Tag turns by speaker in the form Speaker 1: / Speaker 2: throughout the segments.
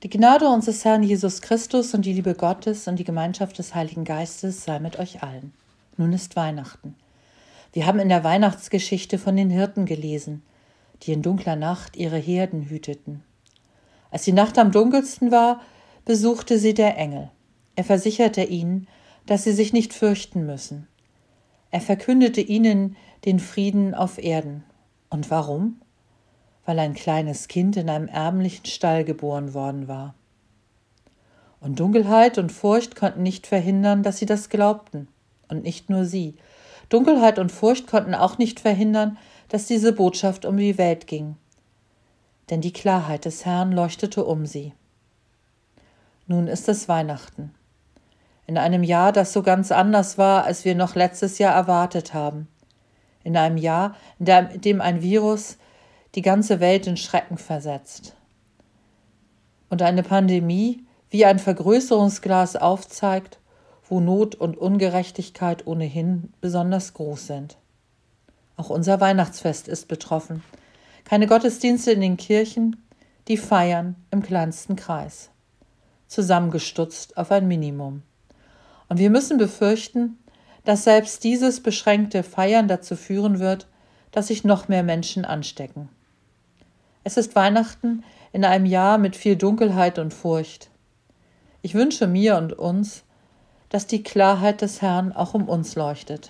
Speaker 1: Die Gnade unseres Herrn Jesus Christus und die Liebe Gottes und die Gemeinschaft des Heiligen Geistes sei mit euch allen. Nun ist Weihnachten. Wir haben in der Weihnachtsgeschichte von den Hirten gelesen, die in dunkler Nacht ihre Herden hüteten. Als die Nacht am dunkelsten war, besuchte sie der Engel. Er versicherte ihnen, dass sie sich nicht fürchten müssen. Er verkündete ihnen den Frieden auf Erden. Und warum? Weil ein kleines Kind in einem ärmlichen Stall geboren worden war. Und Dunkelheit und Furcht konnten nicht verhindern, dass sie das glaubten. Und nicht nur sie. Dunkelheit und Furcht konnten auch nicht verhindern, dass diese Botschaft um die Welt ging. Denn die Klarheit des Herrn leuchtete um sie. Nun ist es Weihnachten. In einem Jahr, das so ganz anders war, als wir noch letztes Jahr erwartet haben. In einem Jahr, in dem ein Virus die ganze Welt in Schrecken versetzt. Und eine Pandemie wie ein Vergrößerungsglas aufzeigt, wo Not und Ungerechtigkeit ohnehin besonders groß sind. Auch unser Weihnachtsfest ist betroffen. Keine Gottesdienste in den Kirchen, die feiern im kleinsten Kreis. Zusammengestutzt auf ein Minimum. Und wir müssen befürchten, dass selbst dieses beschränkte Feiern dazu führen wird, dass sich noch mehr Menschen anstecken. Es ist Weihnachten in einem Jahr mit viel Dunkelheit und Furcht. Ich wünsche mir und uns, dass die Klarheit des Herrn auch um uns leuchtet.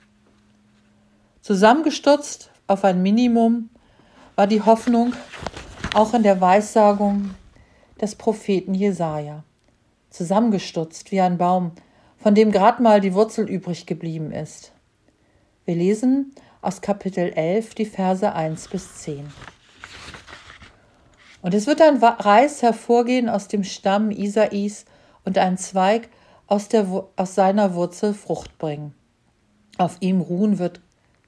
Speaker 1: Zusammengestutzt auf ein Minimum war die Hoffnung auch in der Weissagung des Propheten Jesaja. Zusammengestutzt wie ein Baum, von dem gerade mal die Wurzel übrig geblieben ist. Wir lesen aus Kapitel 11 die Verse 1 bis 10. Und es wird ein Reis hervorgehen aus dem Stamm Isais und ein Zweig aus seiner Wurzel Frucht bringen. Auf ihm wird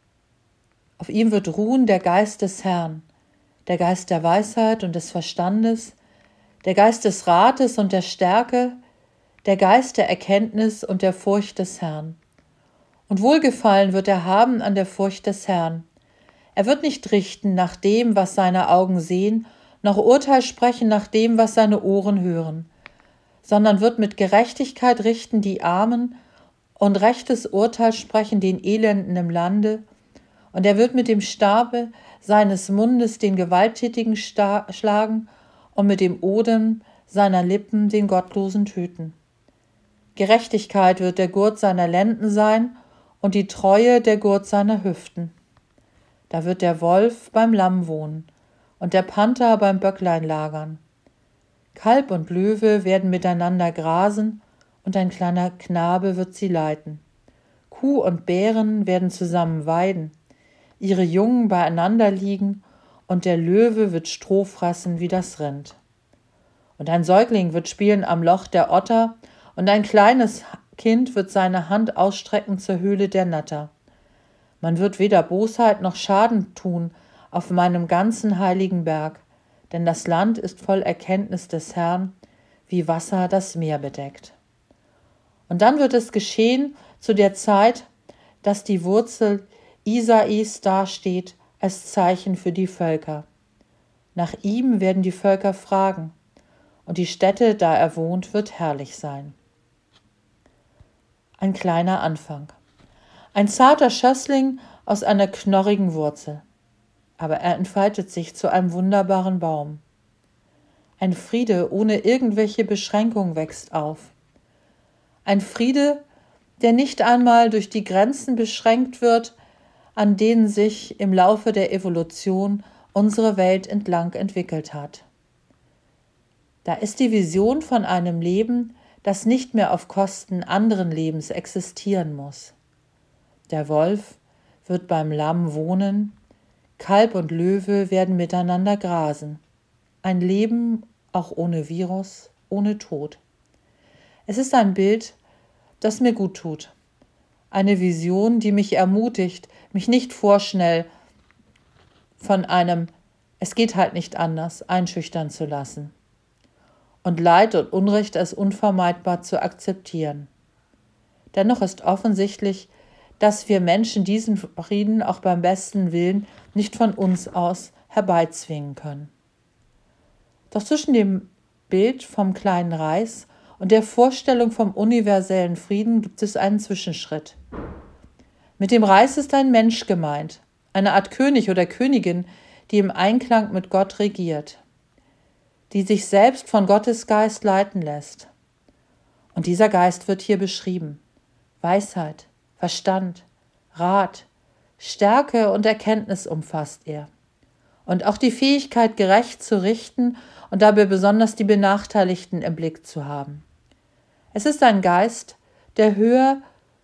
Speaker 1: ruhen der Geist des Herrn, der Geist der Weisheit und des Verstandes, der Geist des Rates und der Stärke, der Geist der Erkenntnis und der Furcht des Herrn. Und Wohlgefallen wird er haben an der Furcht des Herrn. Er wird nicht richten nach dem, was seine Augen sehen, noch Urteil sprechen nach dem, was seine Ohren hören, sondern wird mit Gerechtigkeit richten die Armen und rechtes Urteil sprechen den Elenden im Lande, und er wird mit dem Stabe seines Mundes den Gewalttätigen schlagen und mit dem Odem seiner Lippen den Gottlosen töten. Gerechtigkeit wird der Gurt seiner Lenden sein und die Treue der Gurt seiner Hüften. Da wird der Wolf beim Lamm wohnen und der Panther beim Böcklein lagern. Kalb und Löwe werden miteinander grasen, und ein kleiner Knabe wird sie leiten. Kuh und Bären werden zusammen weiden, ihre Jungen beieinander liegen, und der Löwe wird Stroh fressen wie das Rind. Und ein Säugling wird spielen am Loch der Otter, und ein kleines Kind wird seine Hand ausstrecken zur Höhle der Natter. Man wird weder Bosheit noch Schaden tun auf meinem ganzen heiligen Berg, denn das Land ist voll Erkenntnis des Herrn, wie Wasser das Meer bedeckt. Und dann wird es geschehen zu der Zeit, dass die Wurzel Isais dasteht als Zeichen für die Völker. Nach ihm werden die Völker fragen, und die Stätte, da er wohnt, wird herrlich sein. Ein kleiner Anfang. Ein zarter Schössling aus einer knorrigen Wurzel. Aber er entfaltet sich zu einem wunderbaren Baum. Ein Friede ohne irgendwelche Beschränkung wächst auf. Ein Friede, der nicht einmal durch die Grenzen beschränkt wird, an denen sich im Laufe der Evolution unsere Welt entlang entwickelt hat. Da ist die Vision von einem Leben, das nicht mehr auf Kosten anderen Lebens existieren muss. Der Wolf wird beim Lamm wohnen, Kalb und Löwe werden miteinander grasen. Ein Leben auch ohne Virus, ohne Tod. Es ist ein Bild, das mir gut tut. Eine Vision, die mich ermutigt, mich nicht vorschnell von einem "Es geht halt nicht anders" einschüchtern zu lassen und Leid und Unrecht als unvermeidbar zu akzeptieren. Dennoch ist offensichtlich, dass wir Menschen diesen Frieden auch beim besten Willen nicht von uns aus herbeizwingen können. Doch zwischen dem Bild vom kleinen Reis und der Vorstellung vom universellen Frieden gibt es einen Zwischenschritt. Mit dem Reis ist ein Mensch gemeint, eine Art König oder Königin, die im Einklang mit Gott regiert, die sich selbst von Gottes Geist leiten lässt. Und dieser Geist wird hier beschrieben. Weisheit, Verstand, Rat, Stärke und Erkenntnis umfasst er. Und auch die Fähigkeit, gerecht zu richten und dabei besonders die Benachteiligten im Blick zu haben. Es ist ein Geist, der höher,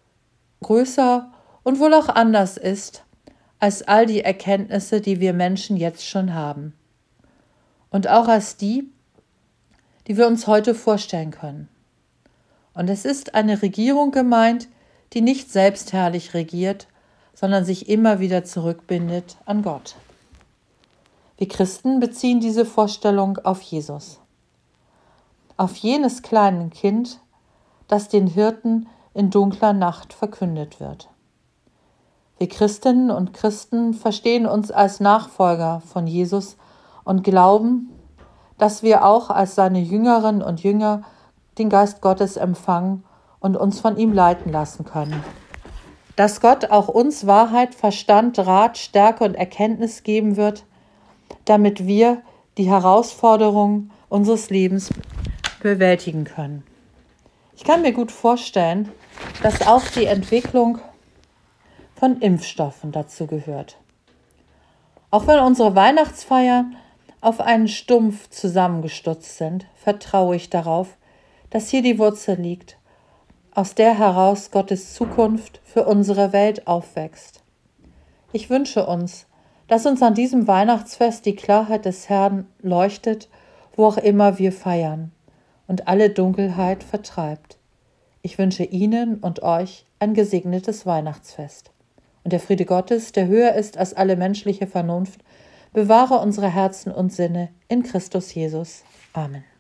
Speaker 1: größer und wohl auch anders ist als all die Erkenntnisse, die wir Menschen jetzt schon haben. Und auch als die wir uns heute vorstellen können. Und es ist eine Regierung gemeint, die nicht selbstherrlich regiert, sondern sich immer wieder zurückbindet an Gott. Wir Christen beziehen diese Vorstellung auf Jesus. Auf jenes kleine Kind, das den Hirten in dunkler Nacht verkündet wird. Wir Christinnen und Christen verstehen uns als Nachfolger von Jesus und glauben, dass wir auch als seine Jüngerinnen und Jünger den Geist Gottes empfangen und uns von ihm leiten lassen können. Dass Gott auch uns Wahrheit, Verstand, Rat, Stärke und Erkenntnis geben wird, damit wir die Herausforderungen unseres Lebens bewältigen können. Ich kann mir gut vorstellen, dass auch die Entwicklung von Impfstoffen dazu gehört. Auch wenn unsere Weihnachtsfeiern auf einen Stumpf zusammengestutzt sind, vertraue ich darauf, dass hier die Wurzel liegt, aus der heraus Gottes Zukunft für unsere Welt aufwächst. Ich wünsche uns, dass uns an diesem Weihnachtsfest die Klarheit des Herrn leuchtet, wo auch immer wir feiern, und alle Dunkelheit vertreibt. Ich wünsche Ihnen und euch ein gesegnetes Weihnachtsfest. Und der Friede Gottes, der höher ist als alle menschliche Vernunft, bewahre unsere Herzen und Sinne in Christus Jesus. Amen.